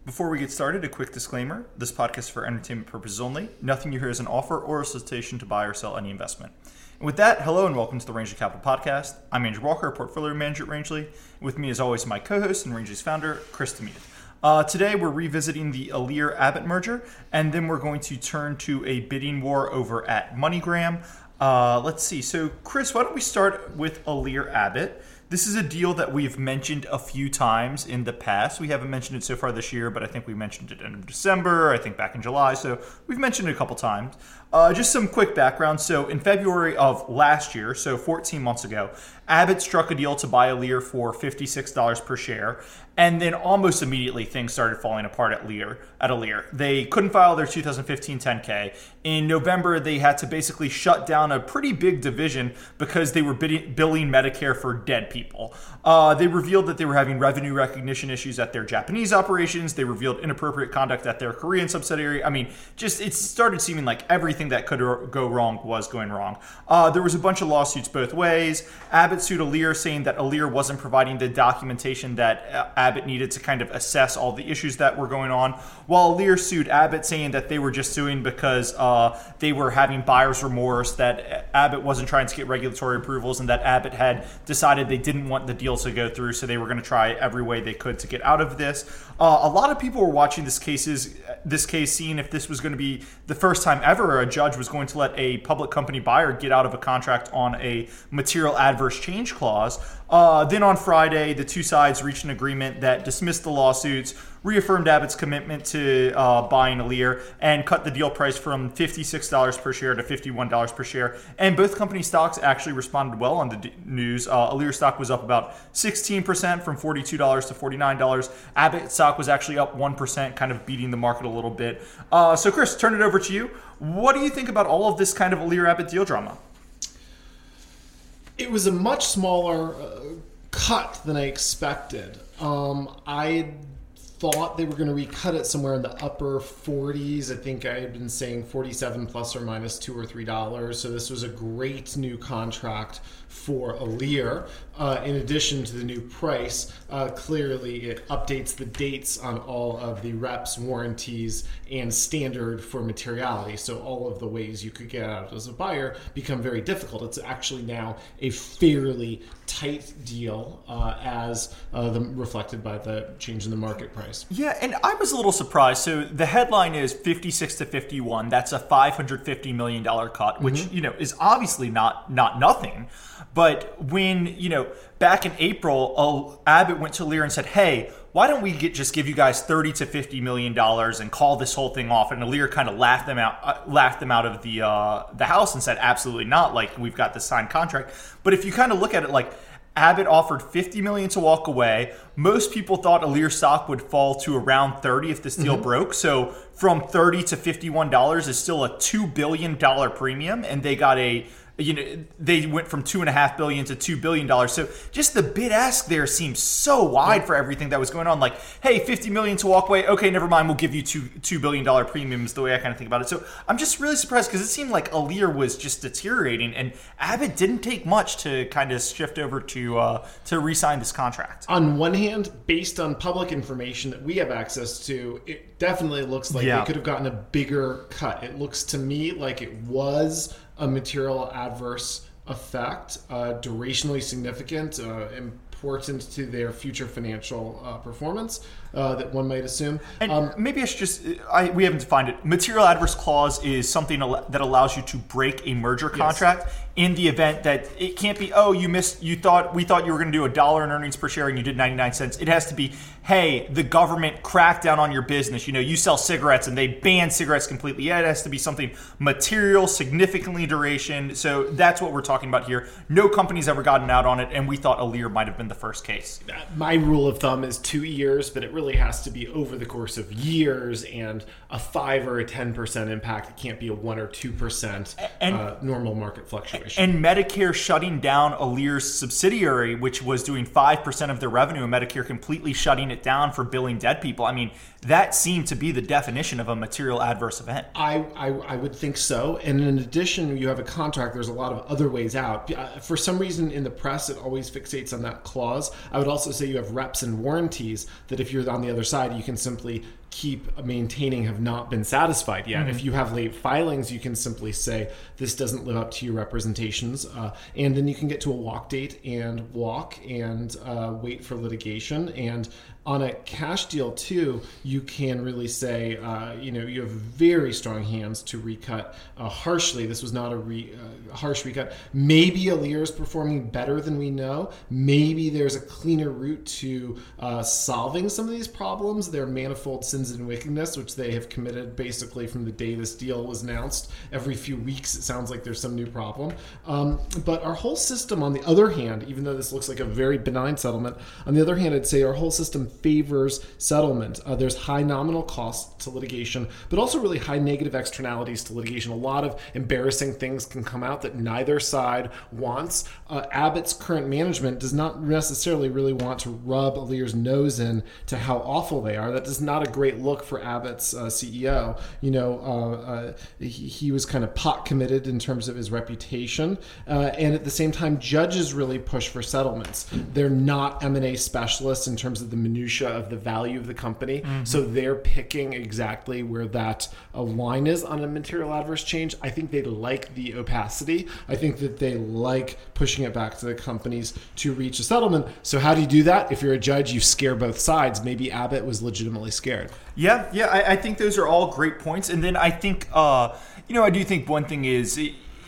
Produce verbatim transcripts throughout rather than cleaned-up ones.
Before we get started, a quick disclaimer. This podcast is for entertainment purposes only. Nothing you hear is an offer or a solicitation to buy or sell any investment. And with that, hello and welcome to the Rangeley Capital Podcast. I'm Andrew Walker, Portfolio Manager at Rangeley. With me, as always, my co-host and Rangeley's founder, Chris Demita. Uh, today, we're revisiting the Alere-Abbott merger, and then we're going to turn to a bidding war over at MoneyGram. Uh, let's see. So, Chris, why don't we start with Alere-Abbott? This is a deal that we've mentioned a few times in the past. We haven't mentioned it so far this year, but I think we mentioned it in December, I think back in July. So we've mentioned it a couple times. Uh, just some quick background. So in February of last year, so fourteen months ago, Abbott struck a deal to buy Alere for fifty-six dollars per share. And then almost immediately things started falling apart at Alere. At Alere. They couldn't file their two thousand fifteen ten K. In November, they had to basically shut down a pretty big division because they were bidding, billing Medicare for dead people. Uh, they revealed that they were having revenue recognition issues at their Japanese operations. They revealed inappropriate conduct at their Korean subsidiary. I mean, just it started seeming like everything that could go wrong was going wrong. Uh, there was a bunch of lawsuits both ways. Abbott sued Alere, saying that Alere wasn't providing the documentation that Abbott needed to kind of assess all the issues that were going on, while Alere sued Abbott, saying that they were just suing because uh, they were having buyer's remorse, that Abbott wasn't trying to get regulatory approvals, and that Abbott had decided they didn't want the deal to go through, so they were going to try every way they could to get out of this. Uh, a lot of people were watching this cases, this case, seeing if this was going to be the first time ever a judge was going to let a public company buyer get out of a contract on a material adverse change clause. Uh, then on Friday, the two sides reached an agreement that dismissed the lawsuits, reaffirmed Abbott's commitment to uh, buying Alere, and cut the deal price from fifty-six dollars per share to fifty-one dollars per share. And both company stocks actually responded well on the d- news. Uh, Alere stock was up about sixteen percent from forty-two dollars to forty-nine dollars. Abbott stock was actually up one percent, kind of beating the market a little bit. Uh, so Chris, turn it over to you. What do you think about all of this kind of Alere-Abbott deal drama? It was a much smaller uh, cut than I expected. Um, I thought they were going to recut it somewhere in the upper forties. I think I had been saying forty-seven plus or minus two or three dollars. So this was a great new contract for Alere. Uh, in addition to the new price, uh, clearly it updates the dates on all of the reps, warranties, and standard for materiality. So all of the ways you could get out as a buyer become very difficult. It's actually now a fairly tight deal uh, as uh, the, reflected by the change in the market price. Yeah, and I was a little surprised. So the headline is fifty-six to fifty-one. That's a five hundred fifty million dollars cut, which, mm-hmm. you know, is obviously not not nothing. But when, you know, back in April, uh, Abbott went to Alere and said, hey, why don't we get, just give you guys thirty to fifty million dollars and call this whole thing off? And Alere kind of laughed them out, uh, laughed them out of the uh, the house and said, absolutely not. Like, we've got this signed contract. But if you kind of look at it, like, Abbott offered fifty million dollars to walk away. Most people thought Alere stock would fall to around thirty if this deal mm-hmm. broke. So from thirty to fifty-one dollars is still a two billion dollars premium, and they got a You know, they went from two and a half billion to two billion dollars. So just the bid ask there seems so wide for everything that was going on. Like, hey, fifty million to walk away. Okay, never mind. We'll give you two two billion dollar premiums. The way I kind of think about it. So I'm just really surprised because it seemed like Alere was just deteriorating, and Abbott didn't take much to kind of shift over to uh, to re-sign this contract. On one hand, based on public information that we have access to, it definitely looks like yeah. they could have gotten a bigger cut. It looks to me like it was a material adverse effect, uh, durationally significant, uh, important to their future financial uh, performance uh, that one might assume. And um, maybe I should just, I, we haven't defined it. Material adverse clause is something that allows you to break a merger contract yes. in the event that it can't be, oh, you missed, you thought, we thought you were going to do a dollar in earnings per share and you did ninety-nine cents. It has to be, hey, the government cracked down on your business. You know, you sell cigarettes and they ban cigarettes completely. Yeah, it has to be something material, significantly duration. So that's what we're talking about here. No company's ever gotten out on it, and we thought Alere might have been the first case. My rule of thumb is two years, but it really has to be over the course of years, and a five or a ten percent impact. It can't be a one or two percent and, uh, normal market fluctuation. And Medicare shutting down Alere's subsidiary, which was doing five percent of their revenue, and Medicare completely shutting it down for billing dead people. I mean, that seemed to be the definition of a material adverse event. I, I, I would think so. And in addition, you have a contract. There's a lot of other ways out. For some reason in the press, it always fixates on that clause. I would also say you have reps and warranties that if you're on the other side, you can simply keep maintaining have not been satisfied yet. Mm-hmm. If you have late filings, you can simply say this doesn't live up to your representations, uh, and then you can get to a walk date and walk and uh, wait for litigation. And on a cash deal too, you can really say, uh, you know, you have very strong hands to recut uh, harshly. This was not a re, uh, harsh recut. Maybe Alir is performing better than we know. Maybe there's a cleaner route to uh, solving some of these problems. Their manifold sins and wickedness, which they have committed basically from the day this deal was announced. Every few weeks, it sounds like there's some new problem. Um, but our whole system, on the other hand, even though this looks like a very benign settlement, on the other hand, I'd say our whole system favors settlement. Uh, there's high nominal costs to litigation, but also really high negative externalities to litigation. A lot of embarrassing things can come out that neither side wants. Uh, Abbott's current management does not necessarily really want to rub Alir's nose in to how awful they are. That is not a great look for Abbott's uh, C E O. You know, uh, uh, he, he was kind of pot committed in terms of his reputation, uh, and at the same time, judges really push for settlements. They're not M and A specialists in terms of the minutia of the value of the company, mm-hmm. so they're picking exactly where that uh, line is on a material adverse change. I think they like the opacity. I think that they like pushing it back to the companies to reach a settlement. So how do you do that? If you're a judge, you scare both sides. Maybe Abbott was legitimately scared. Yeah, yeah, I, I think those are all great points. And then I think, uh, you know, I do think one thing is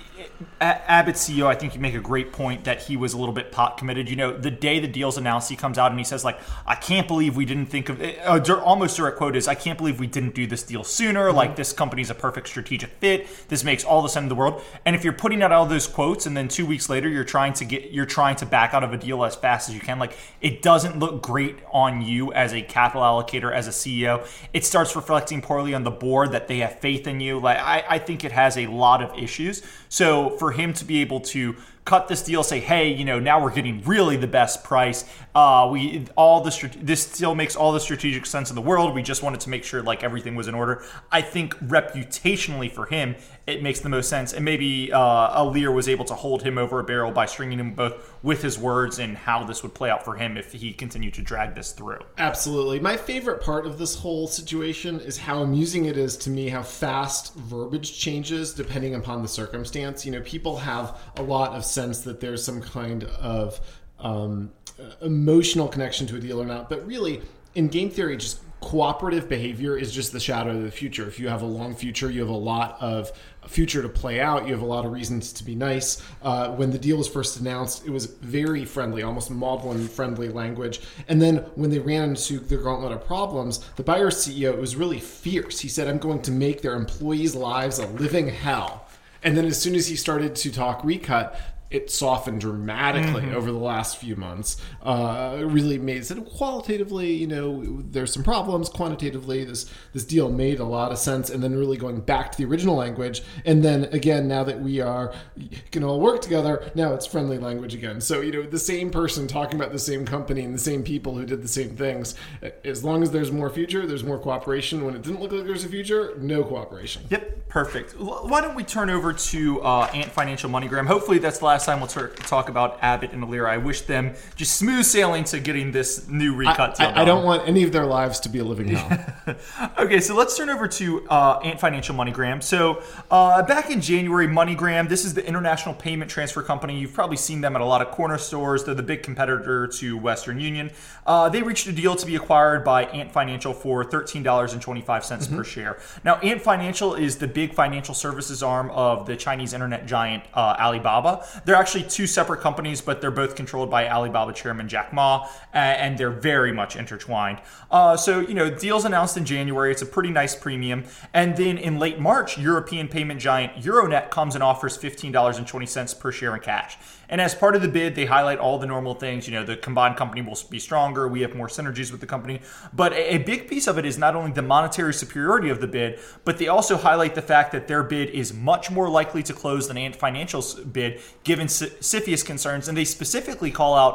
Abbott's C E O, I think you make a great point that he was a little bit pot committed. You know, the day the deal's announced, he comes out and he says, like, I can't believe we didn't think of it. Uh, almost direct quote is, I can't believe we didn't do this deal sooner. Mm-hmm. Like, this company's a perfect strategic fit. This makes all the sense in the world. And if you're putting out all those quotes and then two weeks later you're trying to get you're trying to back out of a deal as fast as you can, like, it doesn't look great on you as a capital allocator, as a C E O. It starts reflecting poorly on the board that they have faith in you. Like, I, I think it has a lot of issues. So for him to be able to cut this deal, say, hey, you know, now we're getting really the best price. Uh, we all the this still makes all the strategic sense in the world. We just wanted to make sure like everything was in order. I think reputationally for him, it makes the most sense. And maybe uh, Alir was able to hold him over a barrel by stringing him both with his words and how this would play out for him if he continued to drag this through. Absolutely. My favorite part of this whole situation is how amusing it is to me how fast verbiage changes depending upon the circumstance. You know, people have a lot of sense that there's some kind of um, emotional connection to a deal or not, but really in game theory, just cooperative behavior is just the shadow of the future. If you have a long future, you have a lot of future to play out. You have a lot of reasons to be nice. Uh, when the deal was first announced, it was very friendly, almost maudlin friendly language. And then when they ran into the gauntlet of problems, the Bayer C E O was really fierce. He said, I'm going to make their employees' lives a living hell. And then as soon as he started to talk recut, it softened dramatically mm-hmm. over the last few months. Uh, really made it qualitatively, you know, there's some problems. Quantitatively, this this deal made a lot of sense. And then really going back to the original language. And then again, now that we are can all work together, now it's friendly language again. So, you know, the same person talking about the same company and the same people who did the same things. As long as there's more future, there's more cooperation. When it didn't look like there's a future, no cooperation. Yep, perfect. Why don't we turn over to uh, Ant Financial MoneyGram? Hopefully that's the last time we'll t- talk about Abbott and Alir. I wish them just smooth sailing to getting this new recut deal I, I, I don't want any of their lives to be a living hell. Okay, so let's turn over to uh, Ant Financial MoneyGram. So uh, back in January, MoneyGram, this is the international payment transfer company. You've probably seen them at a lot of corner stores. They're the big competitor to Western Union. Uh, they reached a deal to be acquired by Ant Financial for thirteen dollars and twenty-five cents mm-hmm. per share. Now, Ant Financial is the big financial services arm of the Chinese internet giant uh, Alibaba. They're actually two separate companies, but they're both controlled by Alibaba chairman Jack Ma, and they're very much intertwined. Uh, so, you know, deals announced in January. It's a pretty nice premium. And then in late March, European payment giant Euronet comes and offers fifteen dollars and twenty cents per share in cash. And as part of the bid, they highlight all the normal things. You know, the combined company will be stronger. We have more synergies with the company. But a big piece of it is not only the monetary superiority of the bid, but they also highlight the fact that their bid is much more likely to close than Ant Financial's bid, given CFIUS concerns. And they specifically call out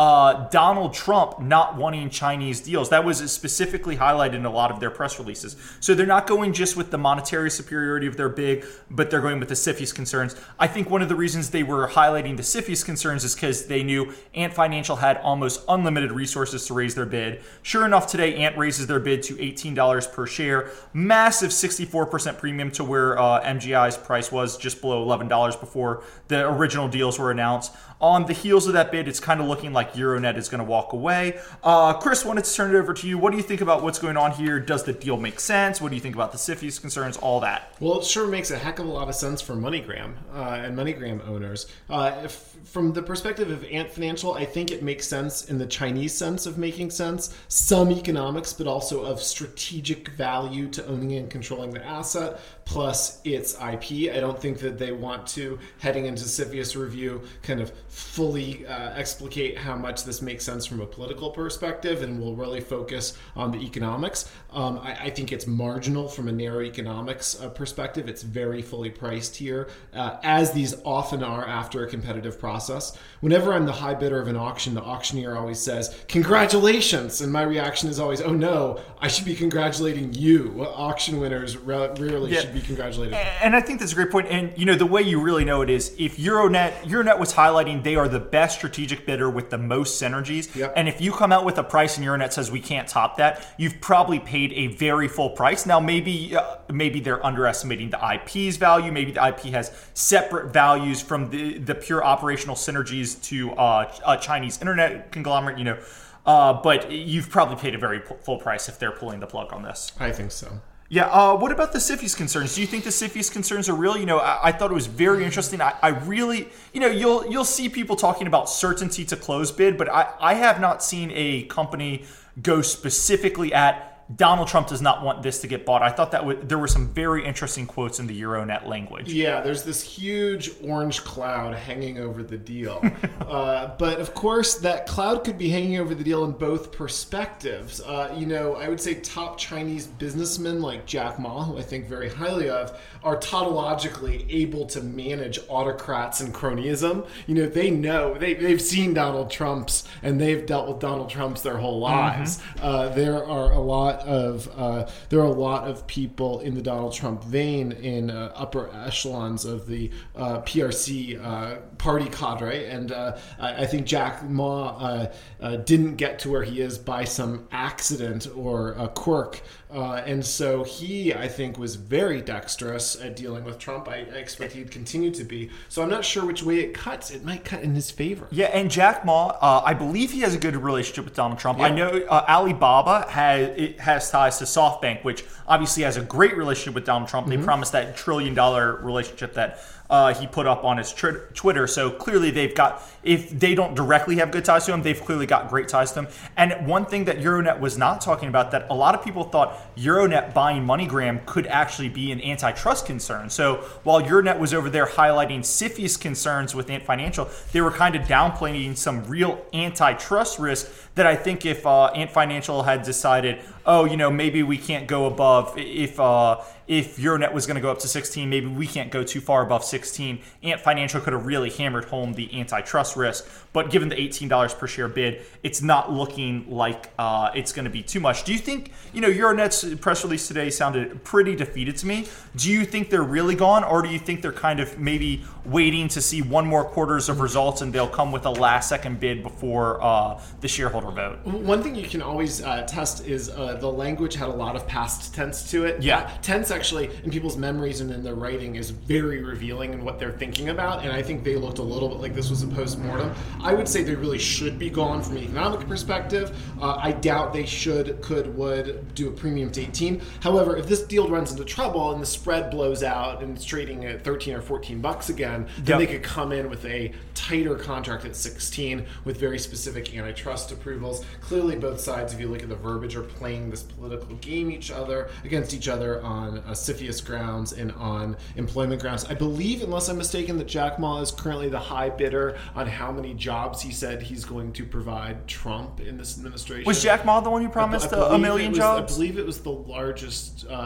uh, Donald Trump not wanting Chinese deals. That was specifically highlighted in a lot of their press releases. So they're not going just with the monetary superiority of their bid, but they're going with the CFIUS concerns. I think one of the reasons they were highlighting the CFIUS concerns is because they knew Ant Financial had almost unlimited resources to raise their bid. Sure enough, today Ant raises their bid to eighteen dollars per share, massive sixty-four percent premium to where uh, M G I's price was just below eleven dollars before the original deals were announced. On the heels of that bid, it's kind of looking like Euronet is going to walk away. Uh, Chris, wanted to turn it over to you. What do you think about what's going on here? Does the deal make sense? What do you think about the CFIUS concerns? All that. Well, it sure makes a heck of a lot of sense for MoneyGram uh, and MoneyGram owners. Uh, if, from the perspective of Ant Financial, I think it makes sense in the Chinese sense of making sense, some economics, but also of strategic value to owning and controlling the asset, plus its I P. I don't think that they want to, heading into CFIUS review, kind of fully uh, explicate how much this makes sense from a political perspective, and will really focus on the economics. Um, I, I think it's marginal from a narrow economics uh, perspective. It's very fully priced here, uh, as these often are after a competitive process. Whenever I'm the high bidder of an auction, the auctioneer always says, "Congratulations!" And my reaction is always, "Oh no, I should be congratulating you." Auction winners re- rarely Yeah. should be congratulated. And I think that's a great point. And, you know, the way you really know it is if Euronet, Euronet was highlighting they are the best strategic bidder with the most synergies. Yep. And if you come out with a price and Euronet says we can't top that, you've probably paid a very full price. Now, maybe uh, maybe they're underestimating the I P's value. Maybe the I P has separate values from the, the pure operational synergies to uh, a Chinese internet conglomerate, you know. Uh, but you've probably paid a very p- full price if they're pulling the plug on this. I think so. Yeah, uh, what about the CFIUS concerns? Do you think the CFIUS concerns are real? You know, I, I thought it was very interesting. I, I really, you know, you'll you'll see people talking about certainty to close bid, but I, I have not seen a company go specifically at Donald Trump does not want this to get bought. I thought that w- there were some very interesting quotes in the Euronet language. Yeah, there's this huge orange cloud hanging over the deal. uh, but of course, that cloud could be hanging over the deal in both perspectives. Uh, you know, I would say top Chinese businessmen like Jack Ma, who I think very highly of, are tautologically able to manage autocrats and cronyism. You know, they know, they, they've seen Donald Trump's and they've dealt with Donald Trump's their whole lives. Mm-hmm. Uh, there are a lot of uh, there are a lot of people in the Donald Trump vein in uh, upper echelons of the uh, P R C uh, party cadre, and uh, I, I think Jack Ma uh, uh, didn't get to where he is by some accident or a quirk. Uh, and so he, I think, was very dexterous at dealing with Trump. I, I expect he'd continue to be. So I'm not sure which way it cuts. It might cut in his favor. Yeah, and Jack Ma, uh, I believe he has a good relationship with Donald Trump. Yeah. I know uh, Alibaba has it has ties to SoftBank, which obviously has a great relationship with Donald Trump. They mm-hmm. promised that trillion dollar relationship that uh, he put up on his tr- Twitter. So clearly they've got, if they don't directly have good ties to him, they've clearly got great ties to him. And one thing that Euronet was not talking about, that a lot of people thought Euronet buying MoneyGram could actually be an antitrust concern. So while Euronet was over there highlighting CFIUS concerns with Ant Financial, they were kind of downplaying some real antitrust risk that I think if uh, Ant Financial had decided, oh, you know, maybe we can't go above, if uh, if Euronet was going to go up to sixteen, maybe we can't go too far above sixteen. Ant Financial could have really hammered home the antitrust risk. But given the eighteen dollars per share bid, it's not looking like uh, it's going to be too much. Do you think, you know, Euronet's press release today sounded pretty defeated to me. Do you think they're really gone, or do you think they're kind of maybe waiting to see one more quarters of results and they'll come with a last second bid before uh, the shareholder vote? One thing you can always uh, test is uh, the language had a lot of past tense to it. Yeah. Uh, tense actually in people's memories and in their writing is very revealing in what they're thinking about, and I think they looked a little bit like this was a post-mortem. I would say they really should be gone from an economic perspective. Uh, I doubt they should, could, would do a premium to eighteen. However, if this deal runs into trouble and the spread blows out and it's trading at thirteen or fourteen bucks again, then yep. they could come in with a tighter contract at sixteen with very specific antitrust approvals. Clearly, both sides, if you look at the verbiage, are playing this political game each other against each other on uh, CFIUS grounds and on employment grounds. I believe, unless I'm mistaken, that Jack Ma is currently the high bidder on how many jobs he said he's going to provide Trump in this administration. Was Jack Ma the one who promised I, I a million was, jobs? I believe it was the largest uh,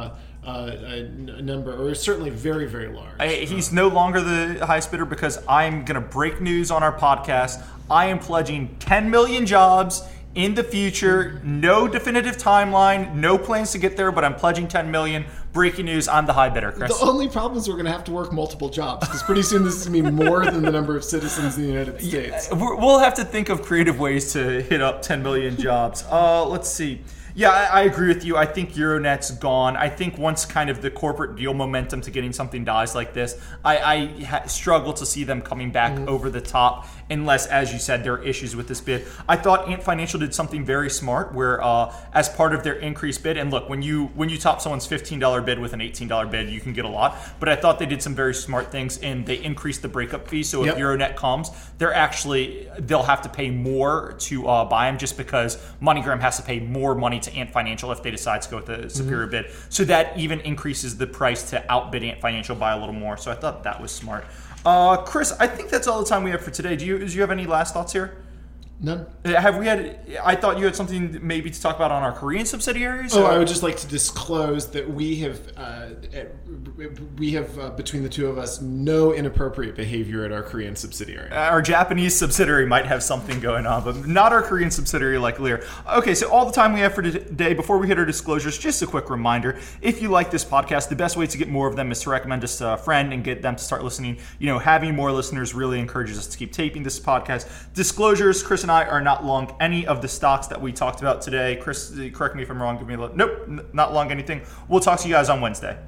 uh, a n- number, or certainly very, very large. I, he's no longer the highest bidder because I'm going to break news on our podcast. I am pledging ten million jobs in the future. No definitive timeline, no plans to get there, but I'm pledging ten million. Breaking news, I'm the high bidder, Chris. The only problem is we're going to have to work multiple jobs because pretty soon this is going to be more than the number of citizens in the United States. Yeah, we'll have to think of creative ways to hit up ten million jobs. Uh, let's see. Yeah, I, I agree with you. I think Euronet's gone. I think once kind of the corporate deal momentum to getting something dies like this, I, I ha- struggle to see them coming back mm-hmm. over the top unless, as you said, there are issues with this bid. I thought Ant Financial did something very smart where uh, as part of their increased bid, and look, when you when you top someone's fifteen dollars bid with an eighteen dollars bid, you can get a lot. But I thought they did some very smart things, and they increased the breakup fee. So if yep. Euronet comes, they're actually, they'll have to pay more to uh, buy them just because MoneyGram has to pay more money to Ant Financial if they decide to go with a superior mm-hmm. bid. So that even increases the price to outbid Ant Financial by a little more. So I thought that was smart. Uh, Chris, I think that's all the time we have for today. Do you do you have any last thoughts here? None. Have we had? I thought you had something maybe to talk about on our Korean subsidiaries. Oh, or? I would just like to disclose that we have, uh, we have uh, between the two of us, no inappropriate behavior at our Korean subsidiary. Our Japanese subsidiary might have something going on, but not our Korean subsidiary like Lear. Okay, so all the time we have for today. Before we hit our disclosures, just a quick reminder: if you like this podcast, the best way to get more of them is to recommend us to a friend and get them to start listening. You know, having more listeners really encourages us to keep taping this podcast. Disclosures: Chris and I are not long any of the stocks that we talked about today. Chris, correct me if I'm wrong. Give me a look. Nope, n- not long anything. We'll talk to you guys on Wednesday.